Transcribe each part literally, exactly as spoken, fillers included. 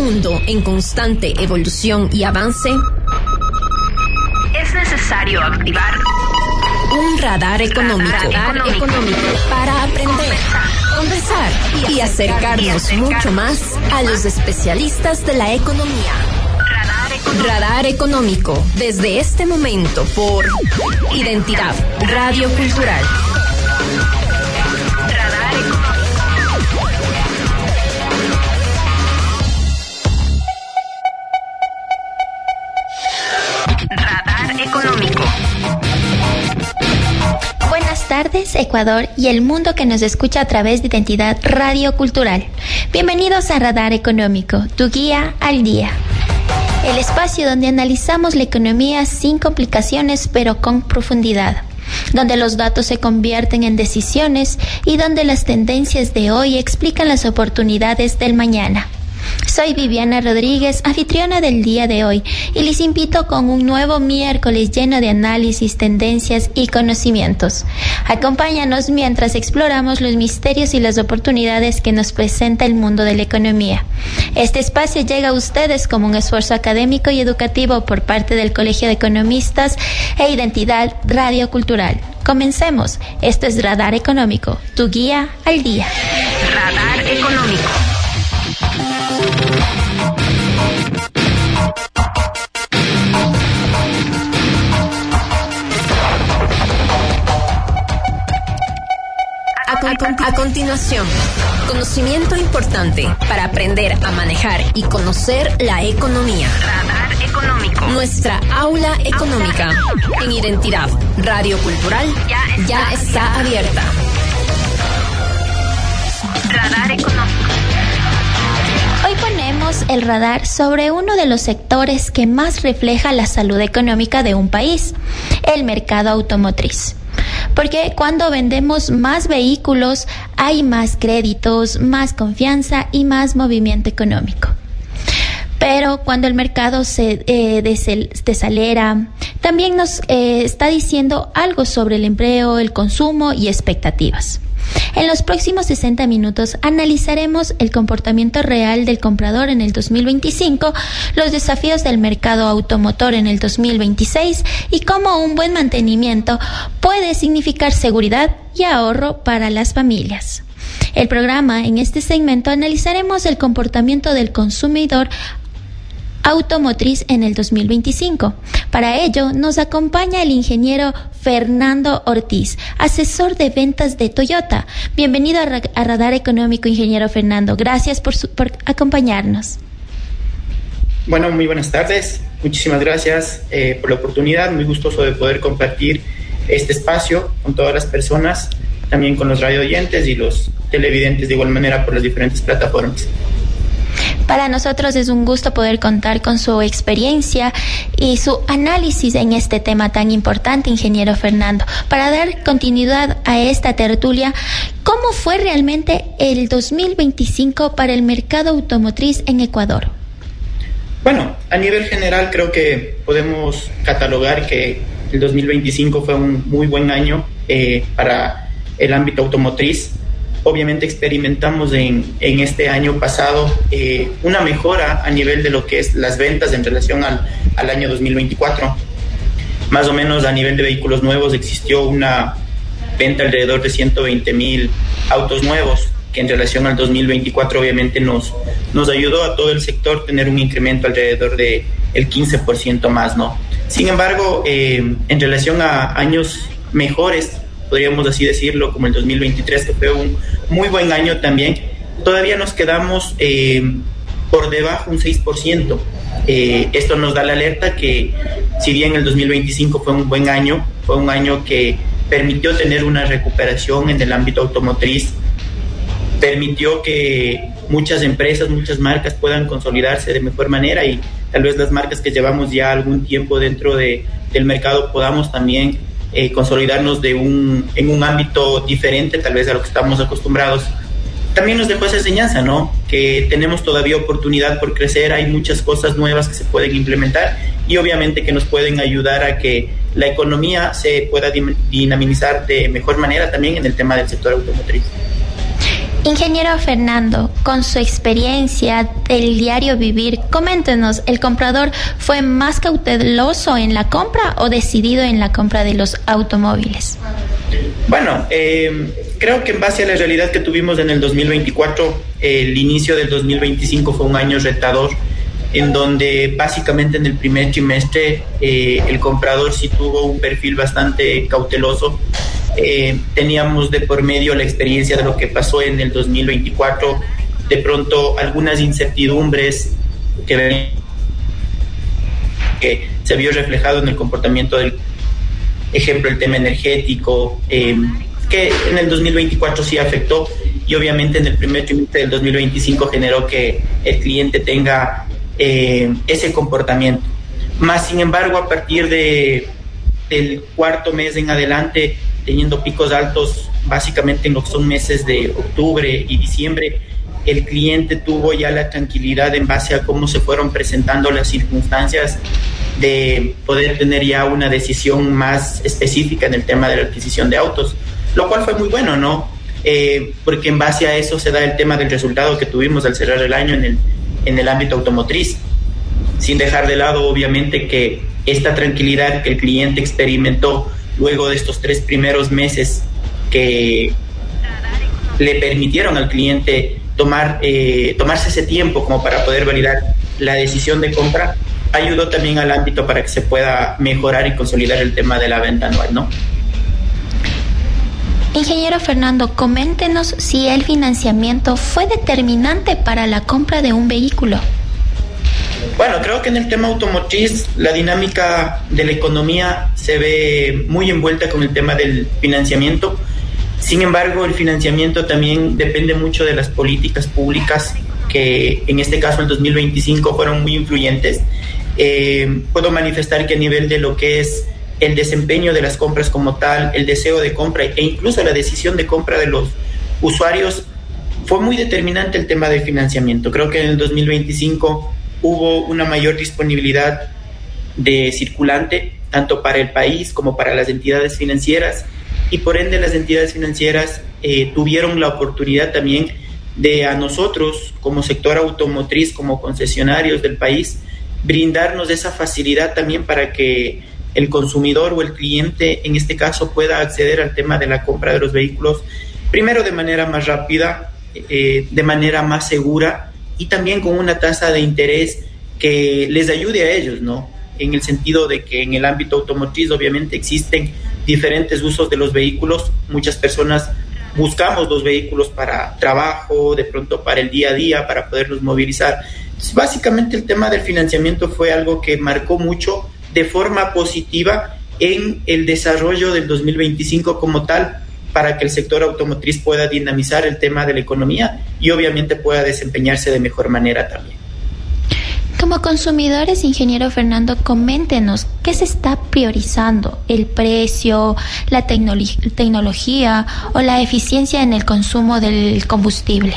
mundo en constante evolución y avance, es necesario activar un radar económico, radar económico para aprender, conversar y acercarnos mucho más a los especialistas de la economía. Radar económico. Radar económico, desde este momento por Identidad Radio Cultural. Radar económico. Radar económico. Buenas tardes, Ecuador y el mundo que nos escucha a través de Identidad Radio Cultural. Bienvenidos a Radar Económico, tu guía al día. El espacio donde analizamos la economía sin complicaciones pero con profundidad, donde los datos se convierten en decisiones y donde las tendencias de hoy explican las oportunidades del mañana. Soy Viviana Rodríguez, anfitriona del día de hoy, y les invito con un nuevo miércoles lleno de análisis, tendencias y conocimientos. Acompáñanos mientras exploramos los misterios y las oportunidades que nos presenta el mundo de la economía. Este espacio llega a ustedes como un esfuerzo académico y educativo por parte del Colegio de Economistas e Identidad Radio Cultural. Comencemos. Esto es Radar Económico, tu guía al día. Radar Económico. A, a continuación, conocimiento importante para aprender a manejar y conocer la economía. Radar Económico. Nuestra aula económica en Identidad Radio Cultural ya está, ya está abierta. Radar Económico. Hoy ponemos el radar sobre uno de los sectores que más refleja la salud económica de un país, el mercado automotriz. Porque cuando vendemos más vehículos hay más créditos, más confianza y más movimiento económico. Pero cuando el mercado se eh, desel- desacelera, también nos eh, está diciendo algo sobre el empleo, el consumo y expectativas. En los próximos sesenta minutos analizaremos el comportamiento real del comprador en el dos mil veinticinco, los desafíos del mercado automotor en el dos mil veintiséis y cómo un buen mantenimiento puede significar seguridad y ahorro para las familias. El programa, en este segmento, analizaremos el comportamiento del consumidor automotriz en el dos mil veinticinco. Para ello nos acompaña el ingeniero Fernando Ortiz, asesor de ventas de Toyota. Bienvenido a, Ra- a Radar Económico, ingeniero Fernando. Gracias por, su- por acompañarnos. Bueno, muy buenas tardes. Muchísimas gracias eh, por la oportunidad. Muy gustoso de poder compartir este espacio con todas las personas, también con los radio oyentes y los televidentes de igual manera por las diferentes plataformas. Para nosotros es un gusto poder contar con su experiencia y su análisis en este tema tan importante, ingeniero Fernando. Para dar continuidad a esta tertulia, ¿cómo fue realmente el dos mil veinticinco para el mercado automotriz en Ecuador? Bueno, a nivel general creo que podemos catalogar que el dos mil veinticinco fue un muy buen año eh, para el ámbito automotriz. Obviamente experimentamos en, en este año pasado eh, una mejora a nivel de lo que es las ventas en relación al, al año dos mil veinticuatro. Más o menos a nivel de vehículos nuevos existió una venta alrededor de ciento veinte mil autos nuevos, que en relación al dos mil veinticuatro obviamente nos, nos ayudó a todo el sector tener un incremento alrededor de el quince por ciento más, ¿no? Sin embargo, eh, en relación a años mejores, podríamos así decirlo, como el dos mil veintitrés, que fue un muy buen año también, todavía nos quedamos eh, por debajo un seis por ciento. Eh, esto nos da la alerta que si bien el dos mil veinticinco fue un buen año, fue un año que permitió tener una recuperación en el ámbito automotriz, permitió que muchas empresas, muchas marcas puedan consolidarse de mejor manera y tal vez las marcas que llevamos ya algún tiempo dentro de, del mercado podamos también Eh, consolidarnos de un, en un ámbito diferente tal vez a lo que estamos acostumbrados. También nos dejó esa enseñanza, ¿no? Que tenemos todavía oportunidad por crecer, hay muchas cosas nuevas que se pueden implementar y obviamente que nos pueden ayudar a que la economía se pueda dinamizar de mejor manera también en el tema del sector automotriz. Ingeniero Fernando, con su experiencia del diario vivir, coméntenos, ¿el comprador fue más cauteloso en la compra o decidido en la compra de los automóviles? Bueno, eh, creo que en base a la realidad que tuvimos en el dos mil veinticuatro, el inicio del dos mil veinticinco fue un año retador, en donde básicamente en el primer trimestre eh, el comprador sí tuvo un perfil bastante cauteloso. Eh, teníamos de por medio la experiencia de lo que pasó en el dos mil veinticuatro, de pronto algunas incertidumbres que, que se vio reflejado en el comportamiento del ejemplo, el tema energético, eh, que en el dos mil veinticuatro sí afectó, y obviamente en el primer trimestre del dos mil veinticinco generó que el cliente tenga eh, ese comportamiento. Más sin embargo, a partir de, del cuarto mes en adelante, teniendo picos altos básicamente en lo que son meses de octubre y diciembre, el cliente tuvo ya la tranquilidad en base a cómo se fueron presentando las circunstancias de poder tener ya una decisión más específica en el tema de la adquisición de autos, lo cual fue muy bueno, ¿no? Eh, porque en base a eso se da el tema del resultado que tuvimos al cerrar el año en el, en el ámbito automotriz, sin dejar de lado obviamente que esta tranquilidad que el cliente experimentó luego de estos tres primeros meses que le permitieron al cliente tomar, eh, tomarse ese tiempo como para poder validar la decisión de compra, ayudó también al ámbito para que se pueda mejorar y consolidar el tema de la venta anual, ¿no? Ingeniero Fernando, coméntenos si el financiamiento fue determinante para la compra de un vehículo. Bueno, creo que en el tema automotriz la dinámica de la economía se ve muy envuelta con el tema del financiamiento. Sin embargo, el financiamiento también depende mucho de las políticas públicas que en este caso en el dos mil veinticinco fueron muy influyentes. Eh, puedo manifestar que a nivel de lo que es el desempeño de las compras como tal, el deseo de compra e incluso la decisión de compra de los usuarios, fue muy determinante el tema del financiamiento. Creo que en el dos mil veinticinco hubo una mayor disponibilidad de circulante, tanto para el país como para las entidades financieras, y por ende las entidades financieras eh, tuvieron la oportunidad también de a nosotros, como sector automotriz, como concesionarios del país, brindarnos esa facilidad también para que el consumidor o el cliente, en este caso, pueda acceder al tema de la compra de los vehículos, primero de manera más rápida, eh, de manera más segura, y también con una tasa de interés que les ayude a ellos, ¿no? En el sentido de que en el ámbito automotriz obviamente existen diferentes usos de los vehículos. Muchas personas buscamos los vehículos para trabajo, de pronto para el día a día, para poderlos movilizar. Entonces, básicamente el tema del financiamiento fue algo que marcó mucho de forma positiva en el desarrollo del dos mil veinticinco como tal, para que el sector automotriz pueda dinamizar el tema de la economía y obviamente pueda desempeñarse de mejor manera también. Como consumidores, ingeniero Fernando, coméntenos, ¿qué se está priorizando? ¿El precio, la tecnolo- tecnología o la eficiencia en el consumo del combustible?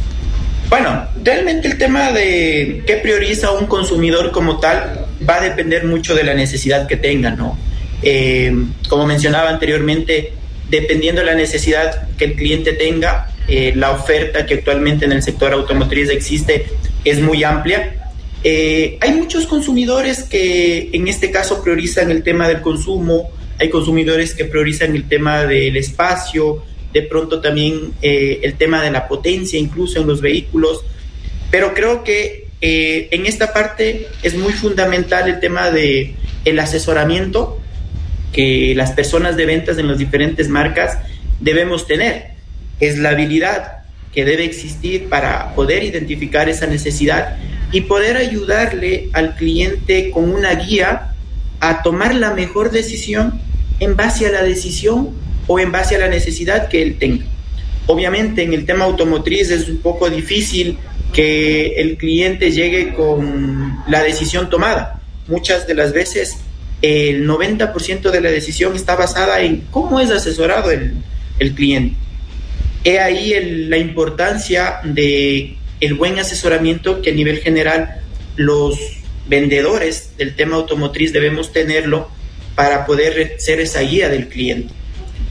Bueno, realmente el tema de qué prioriza un consumidor como tal va a depender mucho de la necesidad que tenga, ¿no? Eh, como mencionaba anteriormente, dependiendo de la necesidad que el cliente tenga, eh, la oferta que actualmente en el sector automotriz existe es muy amplia. Eh, hay muchos consumidores que en este caso priorizan el tema del consumo, hay consumidores que priorizan el tema del espacio, de pronto también eh, el tema de la potencia incluso en los vehículos, pero creo que eh, en esta parte es muy fundamental el tema de el asesoramiento que las personas de ventas en las diferentes marcas debemos tener. Es la habilidad que debe existir para poder identificar esa necesidad y poder ayudarle al cliente con una guía a tomar la mejor decisión en base a la decisión o en base a la necesidad que él tenga. Obviamente en el tema automotriz es un poco difícil que el cliente llegue con la decisión tomada. Muchas de las veces el noventa por ciento de la decisión está basada en cómo es asesorado el, el cliente. He ahí el, la importancia de el buen asesoramiento que a nivel general los vendedores del tema automotriz debemos tenerlo para poder ser esa guía del cliente.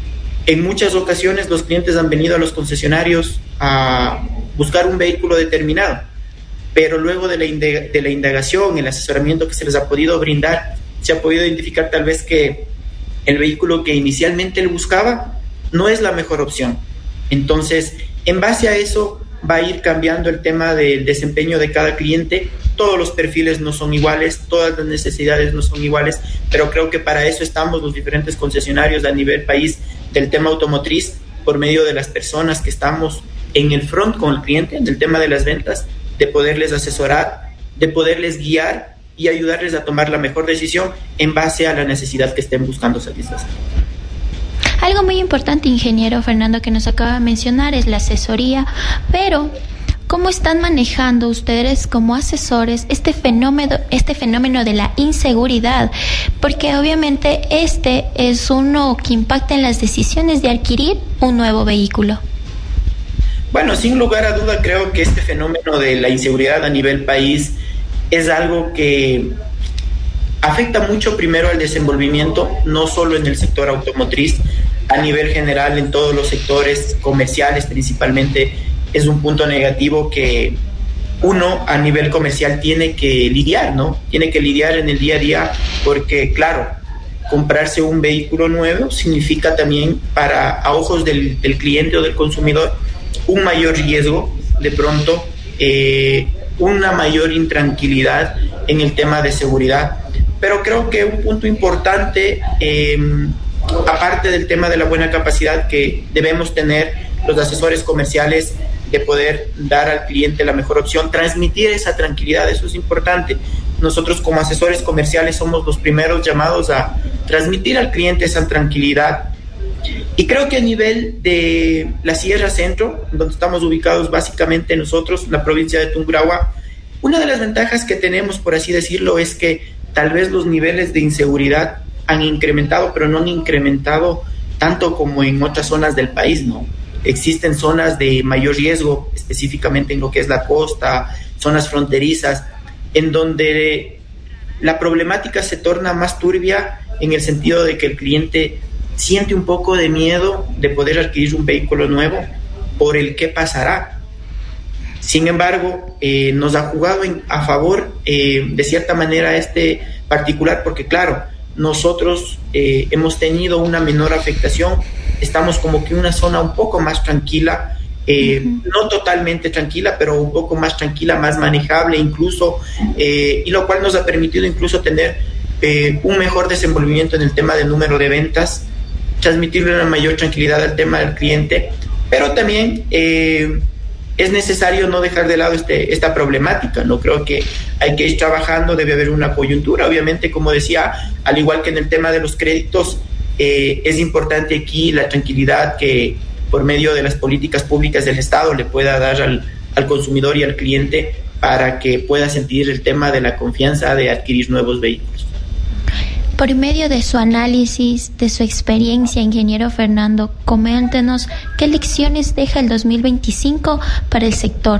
En muchas ocasiones los clientes han venido a los concesionarios a buscar un vehículo determinado, pero luego de la, indag- de la indagación, el asesoramiento que se les ha podido brindar, se ha podido identificar tal vez que el vehículo que inicialmente él buscaba no es la mejor opción. Entonces, en base a eso va a ir cambiando el tema del desempeño de cada cliente. Todos los perfiles no son iguales, todas las necesidades no son iguales, pero creo que para eso estamos los diferentes concesionarios a nivel país del tema automotriz, por medio de las personas que estamos en el front con el cliente, en el tema de las ventas, de poderles asesorar, de poderles guiar y ayudarles a tomar la mejor decisión en base a la necesidad que estén buscando satisfacer. Algo muy importante, ingeniero Fernando, que nos acaba de mencionar es la asesoría, pero ¿cómo están manejando ustedes como asesores este fenómeno, este fenómeno de la inseguridad? Porque obviamente este es uno que impacta en las decisiones de adquirir un nuevo vehículo. Bueno, sin lugar a duda creo que este fenómeno de la inseguridad a nivel país es algo que afecta mucho primero al desenvolvimiento, no solo en el sector automotriz, a nivel general en todos los sectores comerciales principalmente. Es un punto negativo que uno a nivel comercial tiene que lidiar, ¿no? Tiene que lidiar en el día a día porque, claro, comprarse un vehículo nuevo significa también para a ojos del, del cliente o del consumidor un mayor riesgo, de pronto eh, una mayor intranquilidad en el tema de seguridad. Pero creo que un punto importante, eh, aparte del tema de la buena capacidad que debemos tener los asesores comerciales de poder dar al cliente la mejor opción, transmitir esa tranquilidad, eso es importante. Nosotros como asesores comerciales somos los primeros llamados a transmitir al cliente esa tranquilidad. Y creo que a nivel de la Sierra Centro, donde estamos ubicados básicamente nosotros, la provincia de Tungurahua, una de las ventajas que tenemos, por así decirlo, es que tal vez los niveles de inseguridad han incrementado, pero no han incrementado tanto como en otras zonas del país, ¿no? Existen zonas de mayor riesgo, específicamente en lo que es la costa, zonas fronterizas, en donde la problemática se torna más turbia en el sentido de que el cliente siente un poco de miedo de poder adquirir un vehículo nuevo por el qué pasará. Sin embargo, eh, nos ha jugado en, a favor eh, de cierta manera este particular porque, claro, nosotros eh, hemos tenido una menor afectación, estamos como que en una zona un poco más tranquila, eh, uh-huh. no totalmente tranquila, pero un poco más tranquila, más manejable incluso, eh, y lo cual nos ha permitido incluso tener eh, un mejor desenvolvimiento en el tema del número de ventas, transmitirle una mayor tranquilidad al tema del cliente, pero también eh, es necesario no dejar de lado este, esta problemática, ¿no? Creo que hay que ir trabajando, debe haber una coyuntura, obviamente, como decía, al igual que en el tema de los créditos, eh, es importante aquí la tranquilidad que por medio de las políticas públicas del Estado le pueda dar al, al consumidor y al cliente para que pueda sentir el tema de la confianza de adquirir nuevos vehículos. Por medio de su análisis, de su experiencia, ingeniero Fernando, coméntenos qué lecciones deja el dos mil veinticinco para el sector.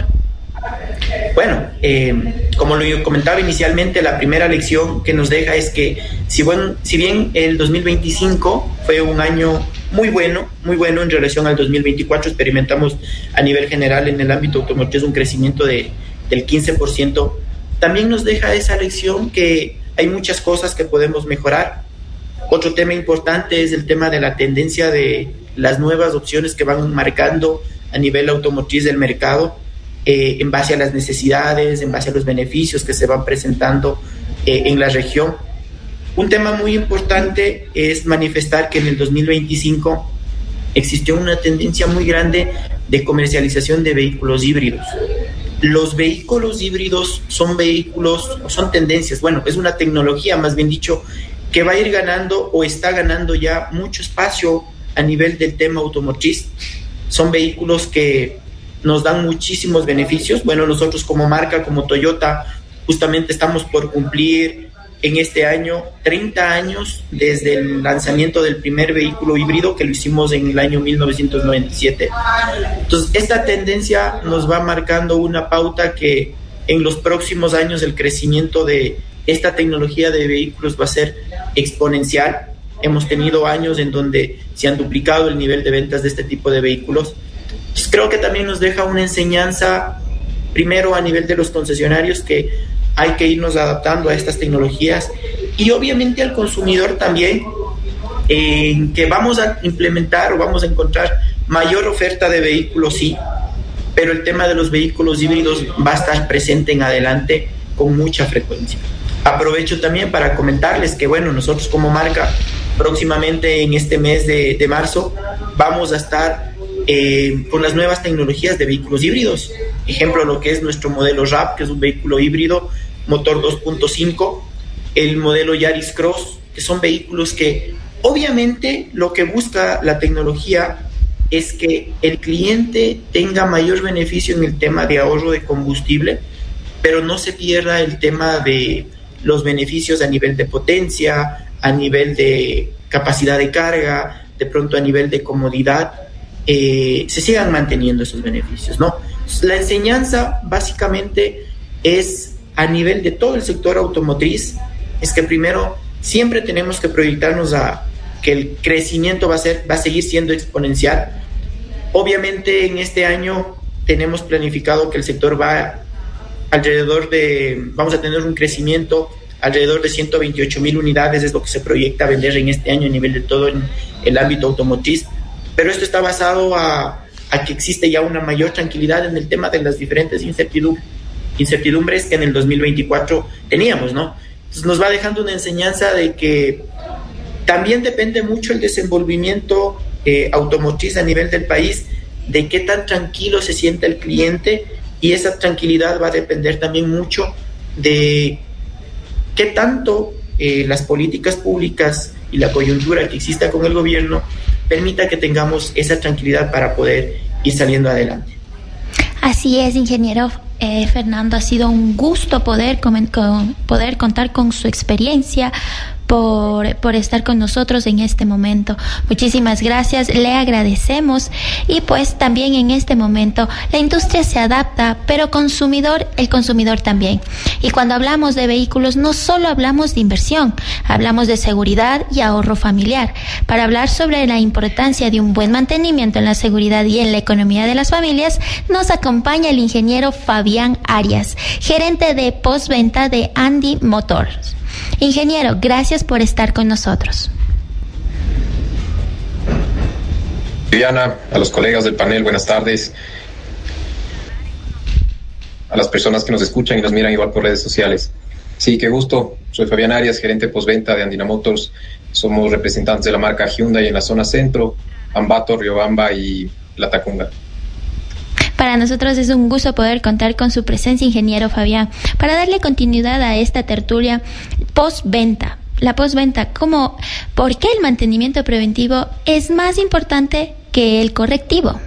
Bueno, eh, como lo comentaba inicialmente, la primera lección que nos deja es que si, bueno, si bien el dos mil veinticinco fue un año muy bueno, muy bueno en relación al dos mil veinticuatro, experimentamos a nivel general en el ámbito automotriz un crecimiento de, del quince por ciento, también nos deja esa lección que hay muchas cosas que podemos mejorar. Otro tema importante es el tema de la tendencia de las nuevas opciones que van marcando a nivel automotriz del mercado, eh, en base a las necesidades, en base a los beneficios que se van presentando eh, en la región. Un tema muy importante es manifestar que en el dos mil veinticinco existió una tendencia muy grande de comercialización de vehículos híbridos. Los vehículos híbridos son vehículos, son tendencias, bueno, es una tecnología, más bien dicho, que va a ir ganando o está ganando ya mucho espacio a nivel del tema automotriz. Son vehículos que nos dan muchísimos beneficios. Bueno, nosotros como marca, como Toyota, justamente estamos por cumplir en este año treinta años desde el lanzamiento del primer vehículo híbrido, que lo hicimos en el año mil novecientos noventa y siete. Entonces, esta tendencia nos va marcando una pauta que en los próximos años el crecimiento de esta tecnología de vehículos va a ser exponencial. hemos tenido años en donde se han duplicado el nivel de ventas de este tipo de vehículos. Pues creo que también nos deja una enseñanza, primero a nivel de los concesionarios, que hay que irnos adaptando a estas tecnologías, y obviamente al consumidor también, en que vamos a implementar o vamos a encontrar mayor oferta de vehículos, sí, pero el tema de los vehículos híbridos va a estar presente en adelante con mucha frecuencia. Aprovecho también para comentarles que, bueno, nosotros como marca, próximamente en este mes de, de marzo, vamos a estar eh, con las nuevas tecnologías de vehículos híbridos. Ejemplo, lo que es nuestro modelo R A P, que es un vehículo híbrido, motor dos punto cinco, el modelo Yaris Cross, que son vehículos que obviamente lo que busca la tecnología es que el cliente tenga mayor beneficio en el tema de ahorro de combustible, pero no se pierda el tema de los beneficios a nivel de potencia, a nivel de capacidad de carga, de pronto a nivel de comodidad, eh, se sigan manteniendo esos beneficios, ¿no? La enseñanza básicamente es a nivel de todo el sector automotriz, es que primero siempre tenemos que proyectarnos a que el crecimiento va a ser, va a seguir siendo exponencial. Obviamente en este año tenemos planificado que el sector va alrededor de, vamos a tener un crecimiento alrededor de ciento veintiocho mil unidades, es lo que se proyecta vender en este año a nivel de todo en el ámbito automotriz, pero esto está basado a, a que existe ya una mayor tranquilidad en el tema de las diferentes incertidum- incertidumbres que en el dos mil veinticuatro teníamos, ¿no? Entonces nos va dejando una enseñanza de que también depende mucho el desenvolvimiento eh, automotriz a nivel del país, de qué tan tranquilo se siente el cliente, y esa tranquilidad va a depender también mucho de qué tanto eh, las políticas públicas y la coyuntura que exista con el gobierno permita que tengamos esa tranquilidad para poder ir saliendo adelante. Así es, ingeniero eh, Fernando, ha sido un gusto poder, comen- con, poder contar con su experiencia, por, por estar con nosotros en este momento. Muchísimas gracias, le agradecemos. Y pues también en este momento la industria se adapta, pero consumidor, el consumidor también. Y cuando hablamos de vehículos no solo hablamos de inversión, hablamos de seguridad y ahorro familiar. Para hablar sobre la importancia de un buen mantenimiento en la seguridad y en la economía de las familias, nos acompaña el ingeniero Fabián Arias, gerente de postventa de Andy Motors. Ingeniero, gracias por estar con nosotros. Viviana, a los colegas del panel, buenas tardes. A las personas que nos escuchan y nos miran igual por redes sociales. Sí, qué gusto. Soy Fabián Arias, gerente postventa de Andina Motors. Somos representantes de la marca Hyundai en la zona centro, Ambato, Riobamba y Latacunga. Para nosotros es un gusto poder contar con su presencia, ingeniero Fabián. Para darle continuidad a esta tertulia, postventa. La postventa, ¿cómo, ¿por qué el mantenimiento preventivo es más importante que el correctivo?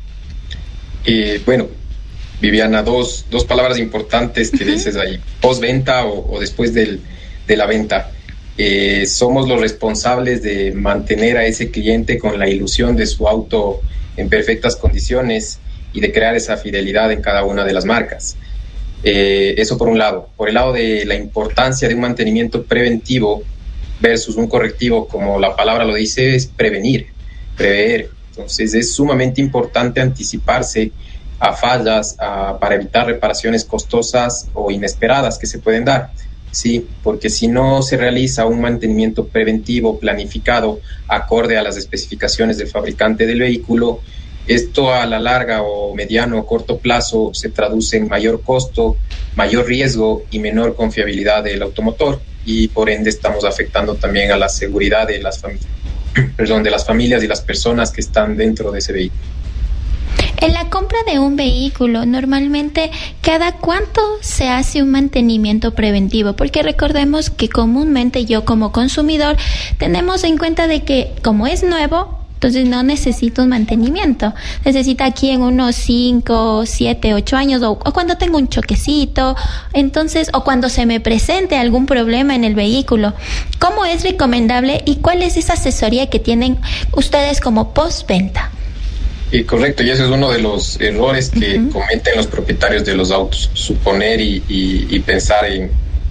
Eh, bueno, Viviana, dos, dos palabras importantes que uh-huh. dices ahí, postventa o, o después del, de la venta. Eh, somos los responsables de mantener a ese cliente con la ilusión de su auto en perfectas condiciones y de crear esa fidelidad en cada una de las marcas. Eh, eso por un lado. Por el lado de la importancia de un mantenimiento preventivo versus un correctivo, como la palabra lo dice, es prevenir, prever. Entonces es sumamente importante anticiparse a fallas a, para evitar reparaciones costosas o inesperadas que se pueden dar. Sí, porque si no se realiza un mantenimiento preventivo planificado acorde a las especificaciones del fabricante del vehículo, esto a la larga o mediano o corto plazo se traduce en mayor costo, mayor riesgo y menor confiabilidad del automotor, y por ende estamos afectando también a la seguridad de las familias, perdón, de las familias y las personas que están dentro de ese vehículo. En la compra de un vehículo, normalmente, ¿cada cuánto se hace un mantenimiento preventivo? Porque recordemos que comúnmente yo como consumidor tenemos en cuenta de que como es nuevo, entonces no necesito un mantenimiento. Necesita aquí en unos cinco, siete, ocho años o, o cuando tengo un choquecito, entonces, o cuando se me presente algún problema en el vehículo. ¿Cómo es recomendable y cuál es esa asesoría que tienen ustedes como postventa? Eh, correcto, y ese es uno de los errores que uh-huh. cometen los propietarios de los autos, suponer y, y, y pensar en,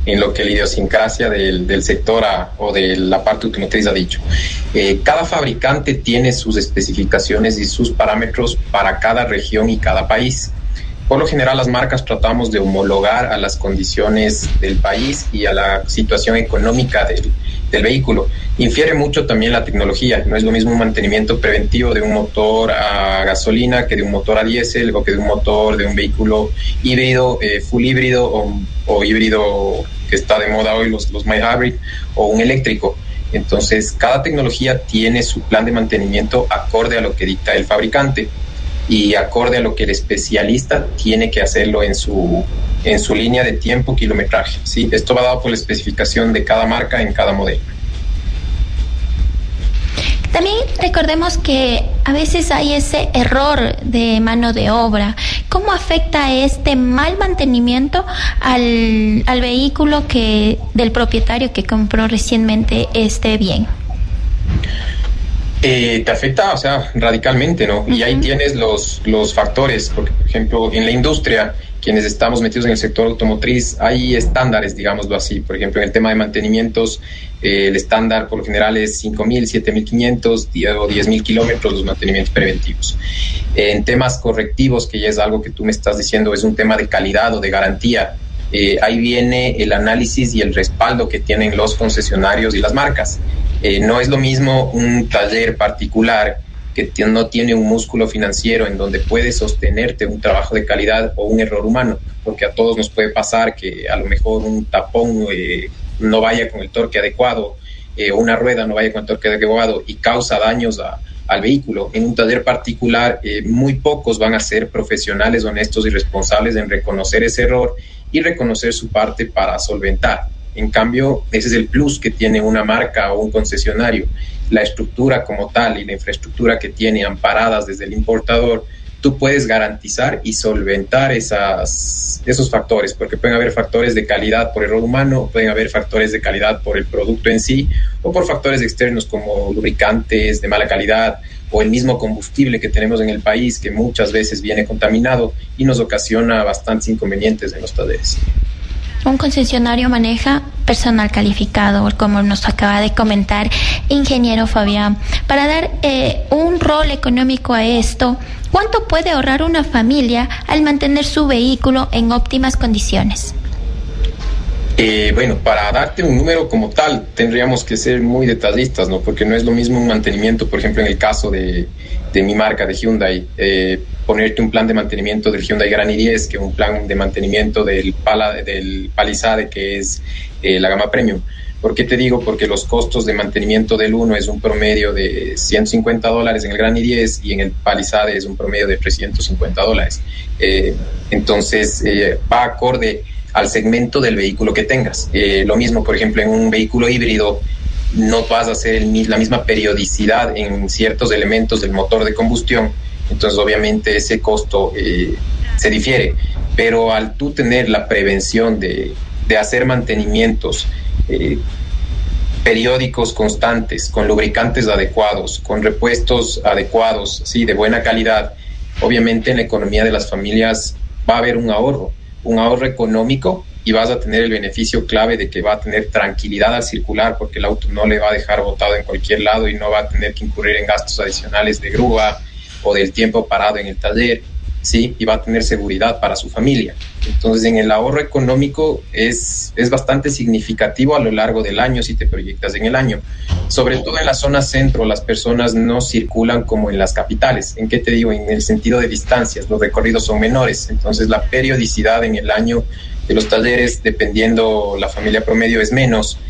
en lo que la idiosincrasia del, del sector a, o de la parte automotriz ha dicho. Eh, cada fabricante tiene sus especificaciones y sus parámetros para cada región y cada país. Por lo general, las marcas tratamos de homologar a las condiciones del país y a la situación económica del, del vehículo. Infiere mucho también la tecnología. No es lo mismo un mantenimiento preventivo de un motor a gasolina que de un motor a diésel, o que de un motor de un vehículo híbrido, eh, full híbrido o, o híbrido que está de moda hoy, los, los mild hybrid, o un eléctrico. Entonces, cada tecnología tiene su plan de mantenimiento acorde a lo que dicta el fabricante y acorde a lo que el especialista tiene que hacerlo en su, en su línea de tiempo, kilometraje, ¿sí? Esto va dado por la especificación de cada marca en cada modelo. También recordemos que a veces hay ese error de mano de obra. ¿Cómo afecta este mal mantenimiento al, al vehículo que del propietario que compró recientemente este bien? Eh, te afecta, o sea, radicalmente, ¿no? Uh-huh. Y ahí tienes los, los factores, porque, por ejemplo, en la industria, quienes estamos metidos en el sector automotriz, hay estándares, digámoslo así. Por ejemplo, en el tema de mantenimientos, eh, el estándar por lo general es cinco mil, siete mil quinientos o diez mil kilómetros los mantenimientos preventivos. Eh, en temas correctivos, que ya es algo que tú me estás diciendo, es un tema de calidad o de garantía. Eh, ahí viene el análisis y el respaldo que tienen los concesionarios y las marcas. Eh, no es lo mismo un taller particular que t- no tiene un músculo financiero en donde puede sostenerte un trabajo de calidad o un error humano, porque a todos nos puede pasar que a lo mejor un tapón eh, no vaya con el torque adecuado, eh, o una rueda no vaya con el torque adecuado y causa daños a, al vehículo. En un taller particular, eh, muy pocos van a ser profesionales, honestos y responsables en reconocer ese error y reconocer su parte para solventar. En cambio, ese es el plus que tiene una marca o un concesionario. La estructura como tal y la infraestructura que tiene amparadas desde el importador, tú puedes garantizar y solventar esas, esos factores, porque pueden haber factores de calidad por error humano, pueden haber factores de calidad por el producto en sí, o por factores externos como lubricantes de mala calidad, o el mismo combustible que tenemos en el país, que muchas veces viene contaminado y nos ocasiona bastantes inconvenientes en los talleres. Un concesionario maneja personal calificado, como nos acaba de comentar ingeniero Fabián. Para dar eh, un rol económico a esto, ¿cuánto puede ahorrar una familia al mantener su vehículo en óptimas condiciones? Eh, bueno, para darte un número como tal, tendríamos que ser muy detallistas, ¿no? Porque no es lo mismo un mantenimiento, por ejemplo, en el caso de, de mi marca, de Hyundai, eh, ponerte un plan de mantenimiento del Hyundai Grand i diez que un plan de mantenimiento del, Pala, del Palisade, que es eh, la gama Premium. ¿Por qué te digo? Porque los costos de mantenimiento del uno es un promedio de ciento cincuenta dólares en el Grand i diez y en el Palisade es un promedio de trescientos cincuenta dólares. Eh, entonces, eh, va acorde al segmento del vehículo que tengas. Eh, lo mismo, por ejemplo, en un vehículo híbrido, no vas a hacer el, la misma periodicidad en ciertos elementos del motor de combustión, entonces obviamente ese costo eh, se difiere, pero al tú tener la prevención de, de hacer mantenimientos eh, periódicos constantes, con lubricantes adecuados, con repuestos adecuados, sí, de buena calidad, obviamente en la economía de las familias va a haber un ahorro, un ahorro económico, y vas a tener el beneficio clave de que va a tener tranquilidad al circular, porque el auto no le va a dejar botado en cualquier lado y no va a tener que incurrir en gastos adicionales de grúa o del tiempo parado en el taller, ¿sí? Y va a tener seguridad para su familia. Entonces, en el ahorro económico es, es bastante significativo a lo largo del año si te proyectas en el año. Sobre todo en la zona centro, las personas no circulan como en las capitales. ¿En qué te digo? En el sentido de distancias, los recorridos son menores. Entonces, la periodicidad en el año de los talleres, dependiendo la familia promedio, es menos.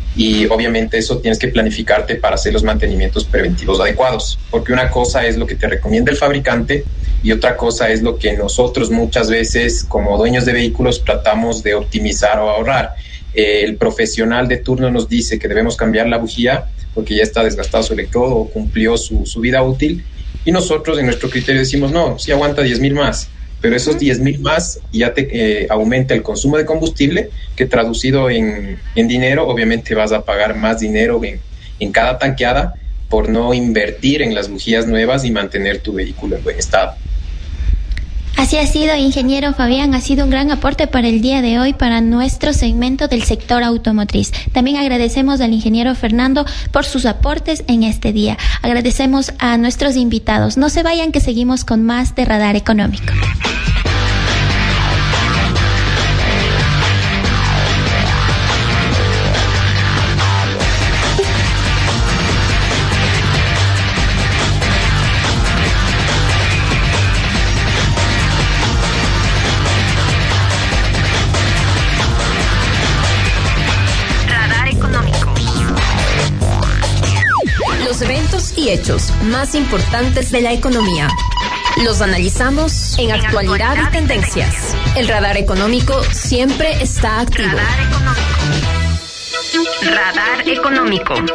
Y obviamente eso tienes que planificarte para hacer los mantenimientos preventivos adecuados, porque una cosa es lo que te recomienda el fabricante y otra cosa es lo que nosotros muchas veces como dueños de vehículos tratamos de optimizar o ahorrar. Eh, el profesional de turno nos dice que debemos cambiar la bujía porque ya está desgastado su electrodo o cumplió su, su vida útil, y nosotros en nuestro criterio decimos no, sí aguanta diez mil más, pero esos diez mil más ya te eh, aumenta el consumo de combustible, que traducido en, en dinero, obviamente vas a pagar más dinero en, en cada tanqueada por no invertir en las bujías nuevas y mantener tu vehículo en buen estado. Así ha sido, ingeniero Fabián, ha sido un gran aporte para el día de hoy para nuestro segmento del sector automotriz. También agradecemos al ingeniero Fernando por sus aportes en este día. Agradecemos a nuestros invitados. No se vayan, que seguimos con más de Radar Económico. Eventos y hechos más importantes de la economía. Los analizamos en, en actualidad, actualidad y tendencias. El radar económico siempre está activo. Radar económico. Radar económico.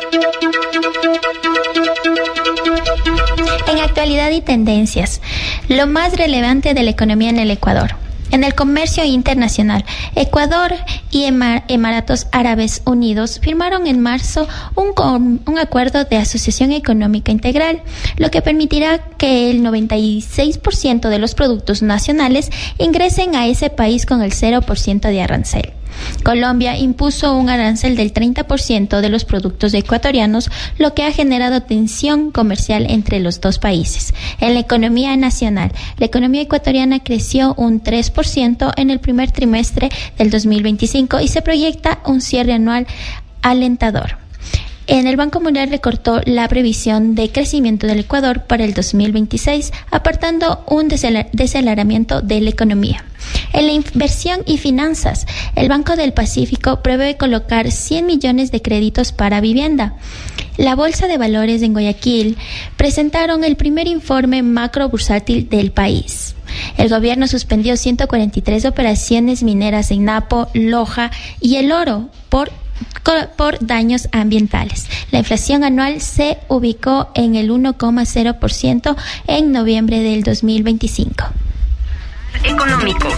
En actualidad y tendencias, lo más relevante de la economía en el Ecuador. En el comercio internacional, Ecuador y Emar- Emiratos Árabes Unidos firmaron en marzo un, com- un acuerdo de asociación económica integral, lo que permitirá que el noventa y seis por ciento de los productos nacionales ingresen a ese país con el cero por ciento de arancel. Colombia impuso un arancel del treinta por ciento de los productos ecuatorianos, lo que ha generado tensión comercial entre los dos países. En la economía nacional, la economía ecuatoriana creció un tres por ciento en el primer trimestre del dos mil veinticinco y se proyecta un cierre anual alentador. En el Banco Mundial recortó la previsión de crecimiento del Ecuador para el dos mil veintiséis, apartando un desaceleramiento de la economía. En la inversión y finanzas, el Banco del Pacífico prevé colocar cien millones de créditos para vivienda. La Bolsa de Valores en Guayaquil presentaron el primer informe macrobursátil del país. El gobierno suspendió ciento cuarenta y tres operaciones mineras en Napo, Loja y El Oro por por daños ambientales. La inflación anual se ubicó en el uno coma cero por ciento en noviembre del dos mil veinticinco. Económico.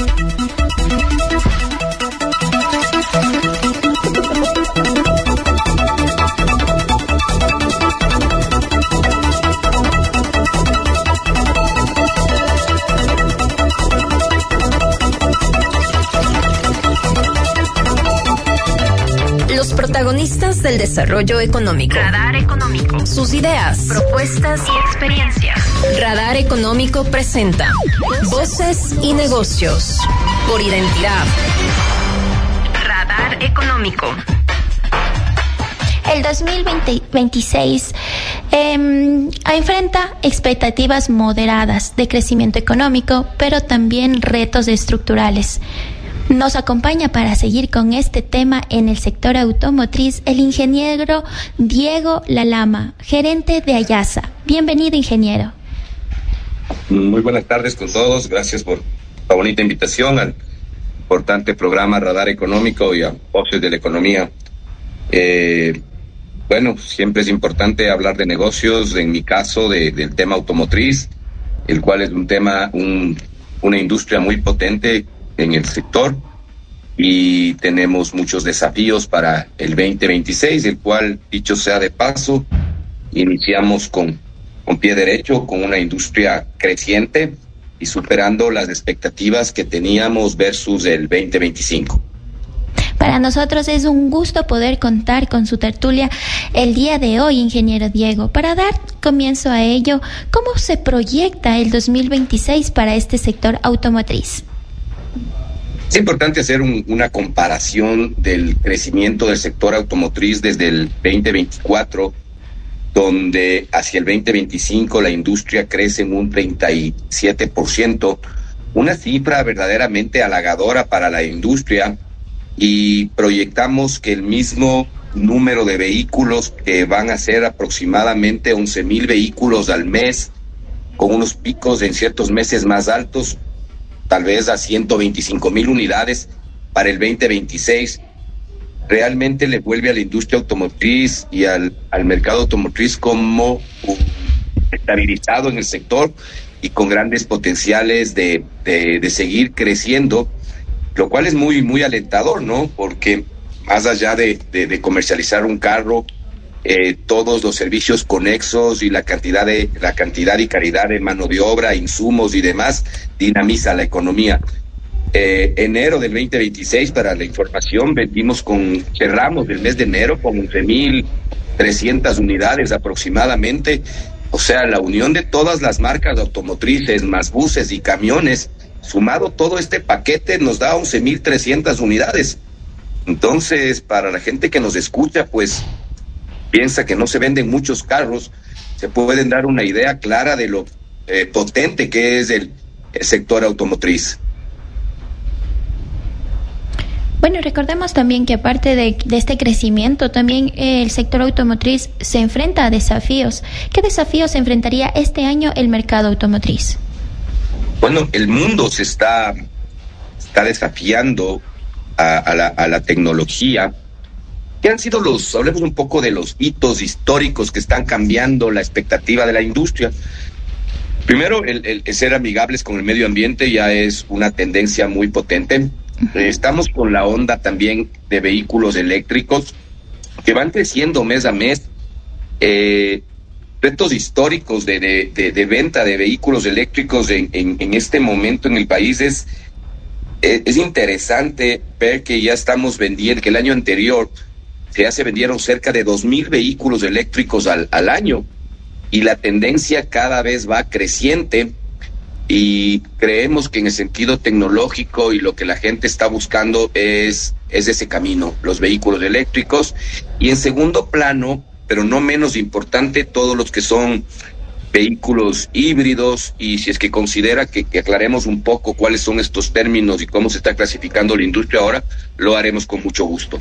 Los protagonistas del desarrollo económico. Radar económico. Sus ideas, propuestas y experiencias. Radar Económico presenta Voces y Negocios por Identidad. Radar económico. El dos mil veintiséis eh, enfrenta expectativas moderadas de crecimiento económico, pero también retos estructurales. Nos acompaña para seguir con este tema en el sector automotriz el ingeniero Diego Lalama, gerente de Ayasa. Bienvenido, ingeniero. Muy buenas tardes con todos. Gracias por la bonita invitación al importante programa Radar Económico y a Voces de la Economía. Eh, bueno, siempre es importante hablar de negocios, en mi caso de, del tema automotriz, el cual es un tema, un, una industria muy potente en el sector, y tenemos muchos desafíos para el veinte veintiséis, el cual, dicho sea de paso, iniciamos con, con pie derecho, con una industria creciente y superando las expectativas que teníamos versus el veinte veinticinco. Para nosotros es un gusto poder contar con su tertulia el día de hoy, ingeniero Diego. Para dar comienzo a ello, ¿cómo se proyecta el dos mil veintiséis para este sector automotriz? Es importante hacer un, una comparación del crecimiento del sector automotriz desde el veinte veinticuatro, donde hacia el veinte veinticinco la industria crece en un treinta y siete por ciento, una cifra verdaderamente halagadora para la industria, y proyectamos que el mismo número de vehículos, que van a ser aproximadamente once mil vehículos al mes, con unos picos en ciertos meses más altos, tal vez a ciento veinticinco mil unidades para el veinte veintiséis, realmente le vuelve a la industria automotriz y al, al mercado automotriz como uh, estabilizado en el sector y con grandes potenciales de, de, de seguir creciendo, lo cual es muy, muy alentador, ¿no? Porque más allá de, de, de comercializar un carro, eh, todos los servicios conexos y la cantidad de la cantidad y calidad de mano de obra, insumos y demás dinamiza la economía. Eh, enero del veinte veintiséis, para la información, vendimos con cerramos el mes de enero con once mil trescientas unidades aproximadamente. O sea, la unión de todas las marcas automotrices, más buses y camiones, sumado todo este paquete, nos da once mil trescientas unidades. Entonces, para la gente que nos escucha, pues piensa que no se venden muchos carros, se pueden dar una idea clara de lo eh, potente que es el, el sector automotriz. Bueno, recordemos también que aparte de, de este crecimiento, también eh, el sector automotriz se enfrenta a desafíos. ¿Qué desafíos se enfrentaría este año el mercado automotriz? Bueno, el mundo se está, está desafiando a, a, la, a la tecnología. ¿Qué han sido los, hablemos un poco de los hitos históricos que están cambiando la expectativa de la industria? Primero, el, el, el ser amigables con el medio ambiente ya es una tendencia muy potente. Estamos con la onda también de vehículos eléctricos que van creciendo mes a mes. Eh, retos históricos de, de, de, de venta de vehículos eléctricos en, en, en este momento en el país es, es, es interesante ver que ya estamos vendiendo, que el año anterior que ya se vendieron cerca de dos mil vehículos eléctricos al, al año, y la tendencia cada vez va creciente. Y creemos que en el sentido tecnológico y lo que la gente está buscando es, es ese camino, los vehículos eléctricos. Y en segundo plano, pero no menos importante, todos los que son vehículos híbridos. Y si es que considera que, que aclaremos un poco cuáles son estos términos y cómo se está clasificando la industria ahora, lo haremos con mucho gusto.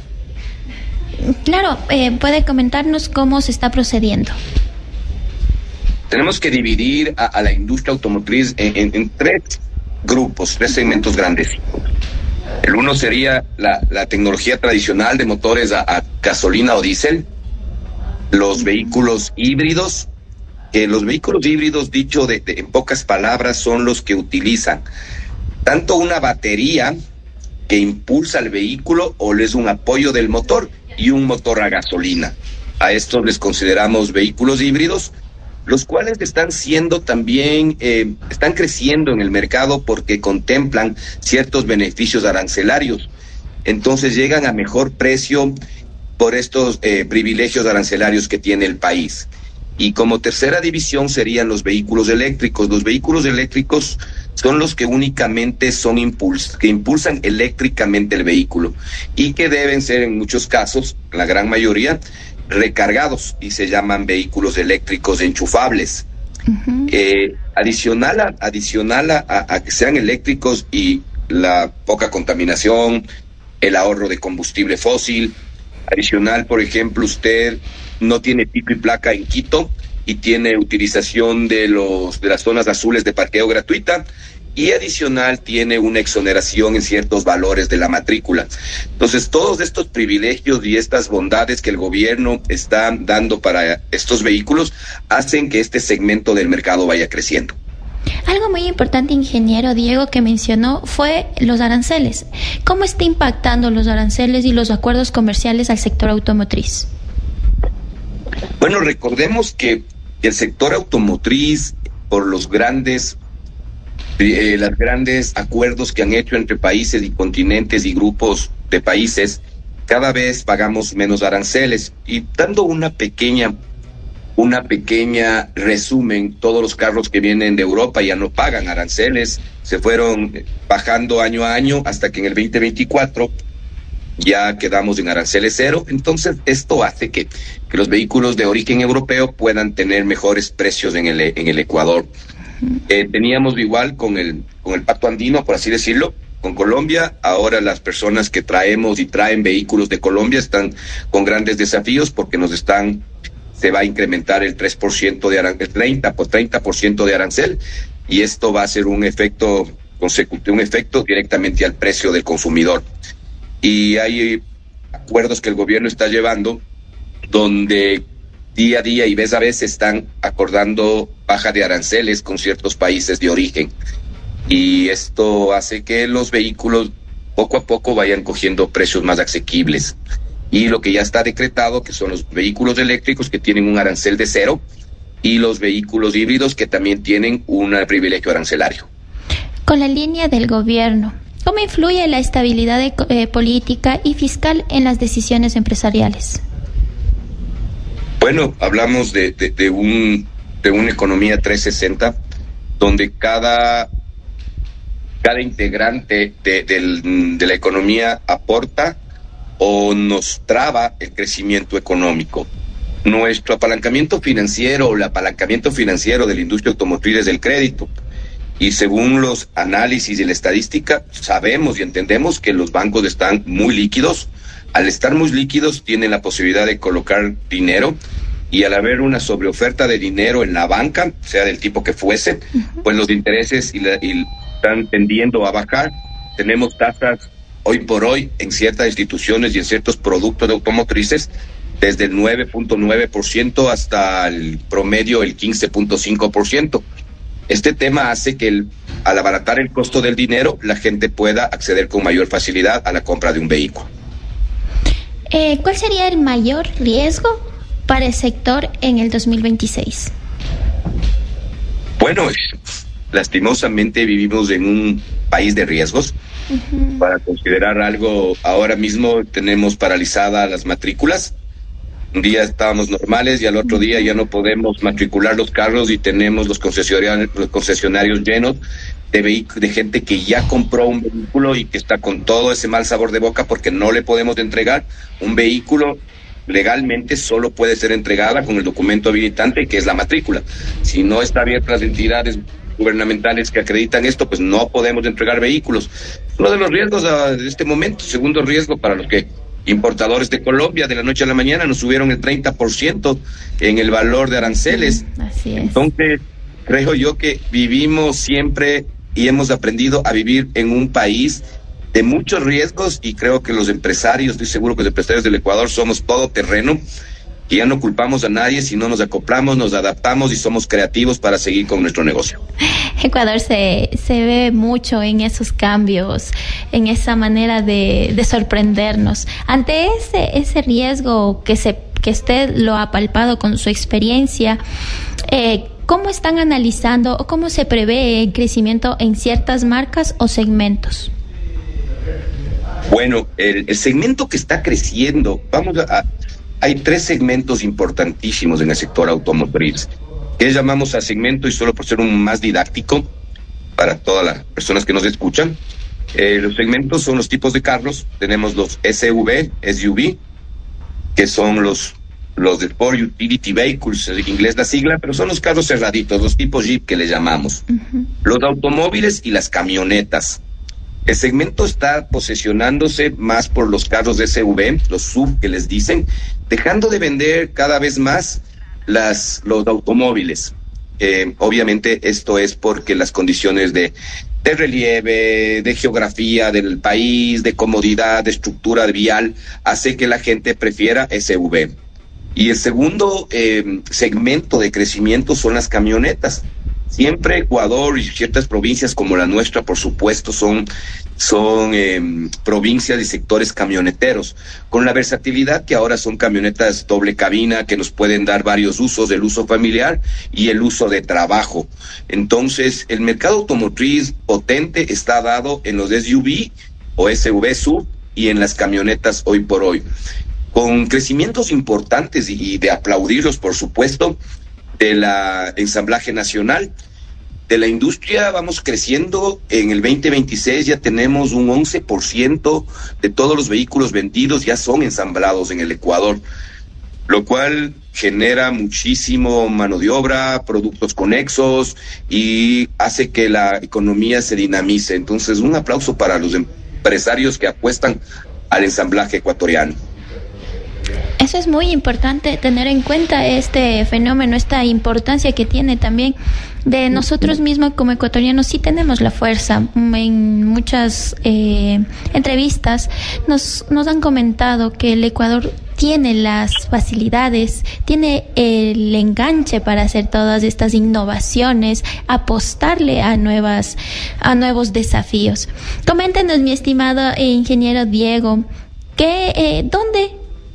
Claro, eh, puede comentarnos cómo se está procediendo. Tenemos que dividir a, a la industria automotriz en, en, en tres grupos, tres segmentos grandes. El uno sería la, la tecnología tradicional de motores a, a gasolina o diésel, los vehículos híbridos, que los vehículos híbridos, dicho de, de, en pocas palabras, son los que utilizan tanto una batería que impulsa el vehículo o es un apoyo del motor y un motor a gasolina. A estos les consideramos vehículos híbridos, los cuales están siendo también, eh, están creciendo en el mercado porque contemplan ciertos beneficios arancelarios. Entonces llegan a mejor precio por estos eh, privilegios arancelarios que tiene el país. Y como tercera división serían los vehículos eléctricos. Los vehículos eléctricos son los que únicamente son impuls que impulsan eléctricamente el vehículo y que deben ser en muchos casos, la gran mayoría, recargados, y se llaman vehículos eléctricos enchufables. Uh-huh. Eh, adicional a, adicional a, a que sean eléctricos y la poca contaminación, el ahorro de combustible fósil. Adicional, por ejemplo, usted no tiene pico y placa en Quito y tiene utilización de los de las zonas azules de parqueo gratuita, y adicional tiene una exoneración en ciertos valores de la matrícula. Entonces, todos estos privilegios y estas bondades que el gobierno está dando para estos vehículos hacen que este segmento del mercado vaya creciendo. Algo muy importante, ingeniero Diego, que mencionó fue los aranceles. ¿Cómo está impactando los aranceles y los acuerdos comerciales al sector automotriz? Bueno, recordemos que el sector automotriz, por los grandes Eh, los grandes acuerdos que han hecho entre países y continentes y grupos de países, cada vez pagamos menos aranceles. Y dando una pequeña, una pequeña resumen, todos los carros que vienen de Europa ya no pagan aranceles, se fueron bajando año a año hasta que en el veinte veinticuatro ya quedamos en aranceles cero. Entonces esto hace que, que los vehículos de origen europeo puedan tener mejores precios en el, en el Ecuador. Eh, teníamos igual con el con el pacto andino, por así decirlo, con Colombia. Ahora las personas que traemos y traen vehículos de Colombia están con grandes desafíos porque nos están se va a incrementar el tres por ciento de arancel, el treinta por treinta por ciento de arancel, y esto va a ser un efecto consecutivo, un efecto directamente al precio del consumidor. Y hay acuerdos que el gobierno está llevando donde día a día y vez a vez están acordando baja de aranceles con ciertos países de origen, y esto hace que los vehículos poco a poco vayan cogiendo precios más asequibles. y lo que ya está decretado, que son los vehículos eléctricos que tienen un arancel de cero y los vehículos híbridos que también tienen un privilegio arancelario. Con la línea del gobierno, ¿cómo influye la estabilidad de, eh, política y fiscal en las decisiones empresariales? Bueno, hablamos de, de, de, un, de una economía trescientos sesenta, donde cada, cada integrante de, de, de la economía aporta o nos traba el crecimiento económico. Nuestro apalancamiento financiero o el apalancamiento financiero de la industria automotriz es el crédito. Y según los análisis y la estadística, sabemos y entendemos que los bancos están muy líquidos. Al estar muy líquidos, tienen la posibilidad de colocar dinero, y al haber una sobreoferta de dinero en la banca, sea del tipo que fuese, uh-huh. pues los intereses y la, y están tendiendo a bajar. Tenemos tasas hoy por hoy en ciertas instituciones y en ciertos productos de automotrices desde el nueve punto nueve por ciento hasta el promedio el quince punto cinco por ciento. Este tema hace que el, al abaratar el costo del dinero, la gente pueda acceder con mayor facilidad a la compra de un vehículo. Eh, ¿Cuál sería el mayor riesgo para el sector en el dos mil veintiséis? Bueno, lastimosamente vivimos en un país de riesgos. Uh-huh. Para considerar algo, ahora mismo tenemos paralizadas las matrículas. Un día estábamos normales y al otro día ya no podemos matricular los carros y tenemos los concesionarios, los concesionarios llenos de, vehic- de gente que ya compró un vehículo y que está con todo ese mal sabor de boca porque no le podemos entregar un vehículo. Legalmente solo puede ser entregada con el documento habilitante, que es la matrícula. Si no está abierta las entidades gubernamentales que acreditan esto, pues no podemos entregar vehículos. Uno de los riesgos de este momento. Segundo riesgo para los que importadores de Colombia, de la noche a la mañana nos subieron el treinta por ciento en el valor de aranceles. Así es. Entonces, creo yo que vivimos siempre y hemos aprendido a vivir en un país de muchos riesgos, y creo que los empresarios, estoy seguro que los empresarios del Ecuador somos todoterreno, que ya no culpamos a nadie, sino nos acoplamos, nos adaptamos y somos creativos para seguir con nuestro negocio. Ecuador se, se ve mucho en esos cambios, en esa manera de, de sorprendernos. Ante ese, ese riesgo que, se, que usted lo ha palpado con su experiencia, eh, ¿cómo están analizando o cómo se prevé el crecimiento en ciertas marcas o segmentos? Bueno, el, el segmento que está creciendo, vamos a, a hay tres segmentos importantísimos en el sector automotriz, que llamamos a segmento, y solo por ser un más didáctico para todas las personas que nos escuchan, eh, los segmentos son los tipos de carros. Tenemos los S U V, S U V, que son los los de Sport Utility Vehicles, en inglés la sigla, pero son los carros cerraditos, los tipos Jeep que le llamamos, uh-huh. los automóviles y las camionetas. El segmento está posesionándose más por los carros de S U V, los S U V que les dicen, dejando de vender cada vez más las, los automóviles. Eh, obviamente esto es porque las condiciones de, de relieve, de geografía del país, de comodidad, de estructura vial, hace que la gente prefiera S U V. Y el segundo eh, segmento de crecimiento son las camionetas. Siempre Ecuador y ciertas provincias como la nuestra, por supuesto, son, son eh, provincias y sectores camioneteros, con la versatilidad que ahora son camionetas doble cabina que nos pueden dar varios usos, el uso familiar y el uso de trabajo. Entonces, el mercado automotriz potente está dado en los S U V o S U V S U V y en las camionetas hoy por hoy, con crecimientos importantes y, y de aplaudirlos, por supuesto, de la ensamblaje nacional. De la industria vamos creciendo. En el veinte veintiséis ya tenemos un once por ciento de todos los vehículos vendidos ya son ensamblados en el Ecuador, lo cual genera muchísimo mano de obra, productos conexos y hace que la economía se dinamice. Entonces, un aplauso para los empresarios que apuestan al ensamblaje ecuatoriano. Eso es muy importante, tener en cuenta este fenómeno, esta importancia que tiene también de nosotros mismos como ecuatorianos. Sí tenemos la fuerza. En muchas eh, entrevistas nos, nos han comentado que el Ecuador tiene las facilidades, tiene el enganche para hacer todas estas innovaciones, apostarle a nuevas, a nuevos desafíos. Coméntenos, mi estimado ingeniero Diego, que, eh, ¿dónde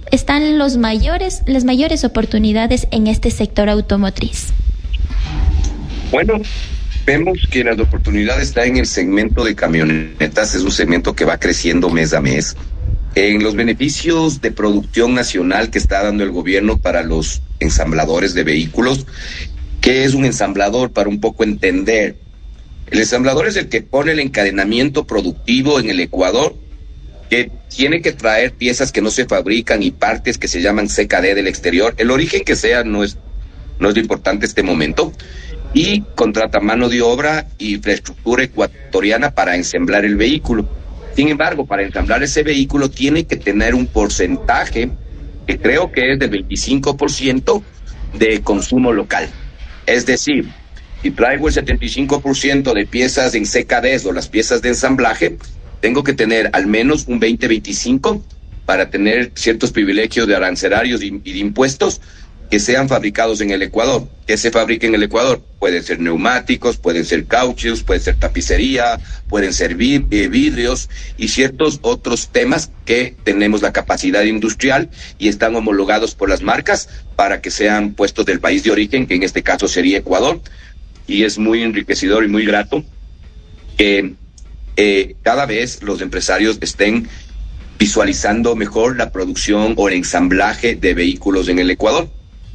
están los mayores, las mayores oportunidades en este sector automotriz? Bueno, vemos que las oportunidades están en el segmento de camionetas, es un segmento que va creciendo mes a mes. En los beneficios de producción nacional que está dando el gobierno para los ensambladores de vehículos. ¿Qué es un ensamblador? Para un poco entender. El ensamblador es el que pone el encadenamiento productivo en el Ecuador, que tiene que traer piezas que no se fabrican y partes que se llaman C K D del exterior. El origen que sea no es, no es lo importante en este momento. Y contrata mano de obra y infraestructura ecuatoriana para ensamblar el vehículo. Sin embargo, para ensamblar ese vehículo tiene que tener un porcentaje que creo que es del veinticinco por ciento de consumo local. Es decir, si traigo el setenta y cinco por ciento de piezas en C K Ds o las piezas de ensamblaje, tengo que tener al menos un veinte a veinticinco para tener ciertos privilegios de arancelarios y de impuestos que sean fabricados en el Ecuador. ¿Qué se fabrica en el Ecuador? Pueden ser neumáticos, pueden ser cauchos, puede ser tapicería, pueden ser vid- eh, vidrios y ciertos otros temas que tenemos la capacidad industrial y están homologados por las marcas para que sean puestos del país de origen, que en este caso sería Ecuador. Y es muy enriquecedor y muy grato que eh, cada vez los empresarios estén visualizando mejor la producción o el ensamblaje de vehículos en el Ecuador.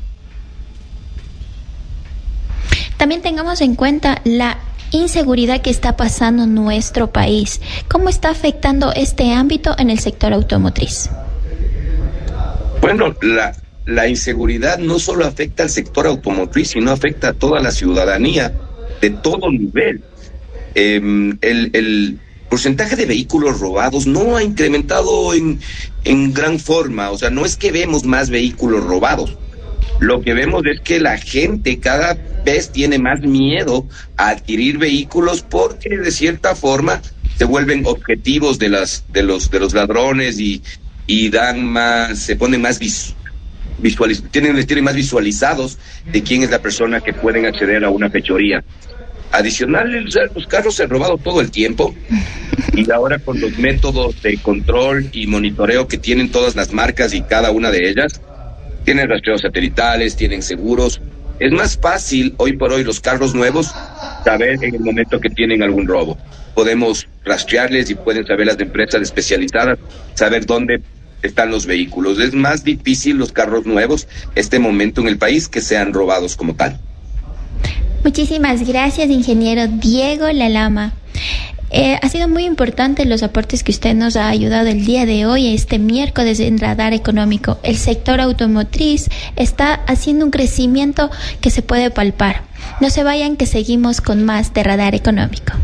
También tengamos en cuenta la inseguridad que está pasando en nuestro país. ¿Cómo está afectando este ámbito en el sector automotriz? Bueno, la, la inseguridad no solo afecta al sector automotriz, sino afecta a toda la ciudadanía de todo nivel. Eh, el, el porcentaje de vehículos robados no ha incrementado en, en gran forma. O sea, no es que vemos más vehículos robados. Lo que vemos es que la gente cada vez tiene más miedo a adquirir vehículos porque de cierta forma se vuelven objetivos de las de los de los ladrones y y dan más, se ponen más vis, visualiz, tienen les tienen más visualizados de quién es la persona que pueden acceder a una fechoría. Adicional, los carros se han robado todo el tiempo y ahora con los métodos de control y monitoreo que tienen todas las marcas y cada una de ellas, tienen rastreos satelitales, tienen seguros. Es más fácil hoy por hoy los carros nuevos saber en el momento que tienen algún robo. Podemos rastrearles y pueden saber las empresas especializadas, saber dónde están los vehículos. Es más difícil los carros nuevos este momento en el país que sean robados como tal. Muchísimas gracias, ingeniero Diego Lalama. Eh, ha sido muy importante los aportes que usted nos ha ayudado el día de hoy, este miércoles en Radar Económico. El sector automotriz está haciendo un crecimiento que se puede palpar. No se vayan, que seguimos con más de Radar Económico.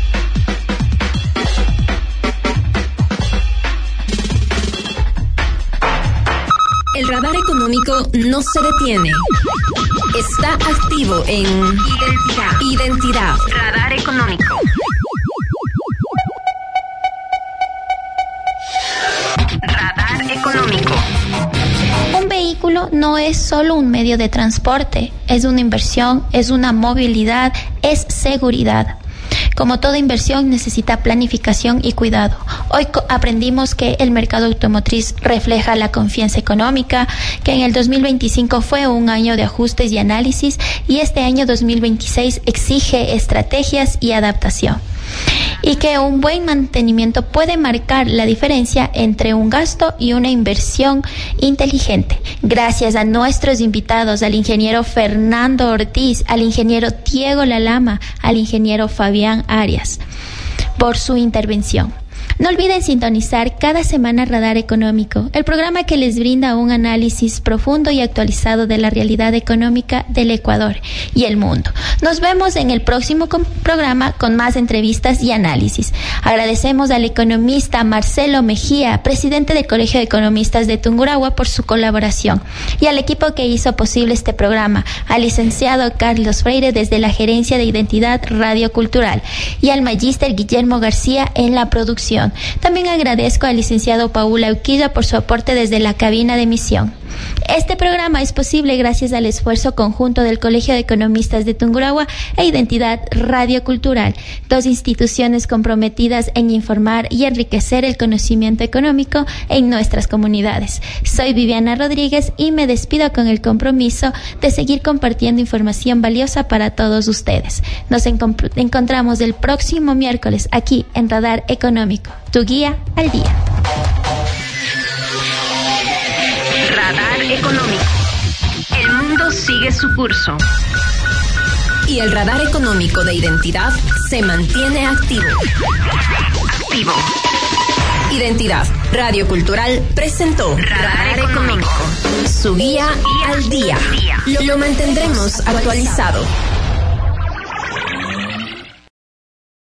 El radar económico no se detiene. Está activo en Identidad. Identidad. Radar económico. Radar económico. Un vehículo no es solo un medio de transporte, es una inversión, es una movilidad, es seguridad. Como toda inversión necesita planificación y cuidado. Hoy co- aprendimos que el mercado automotriz refleja la confianza económica, que en el dos mil veinticinco fue un año de ajustes y análisis y este año dos mil veintiséis exige estrategias y adaptación. Y que un buen mantenimiento puede marcar la diferencia entre un gasto y una inversión inteligente. Gracias a nuestros invitados, al ingeniero Fernando Ortiz, al ingeniero Diego Lalama, al ingeniero Fabián Arias, por su intervención. No olviden sintonizar cada semana Radar Económico, el programa que les brinda un análisis profundo y actualizado de la realidad económica del Ecuador y el mundo. Nos vemos en el próximo com- programa con más entrevistas y análisis. Agradecemos al economista Marcelo Mejía, presidente del Colegio de Economistas de Tungurahua, por su colaboración, y al equipo que hizo posible este programa, al licenciado Carlos Freire desde la Gerencia de Identidad Radio Cultural y al magíster Guillermo García en la producción. información. También agradezco al licenciado Paula Euquilla por su aporte desde la cabina de emisión. Este programa es posible gracias al esfuerzo conjunto del Colegio de Economistas de Tungurahua e Identidad Radio Cultural, dos instituciones comprometidas en informar y enriquecer el conocimiento económico en nuestras comunidades. Soy Viviana Rodríguez y me despido con el compromiso de seguir compartiendo información valiosa para todos ustedes. Nos encom- encontramos el próximo miércoles aquí en Radar Económico, tu guía al día. Radar Económico. El mundo sigue su curso. Y el radar económico de Identidad se mantiene activo. Activo. Identidad Radio Cultural presentó Radar Económico. su guía al día. Lo mantendremos actualizado.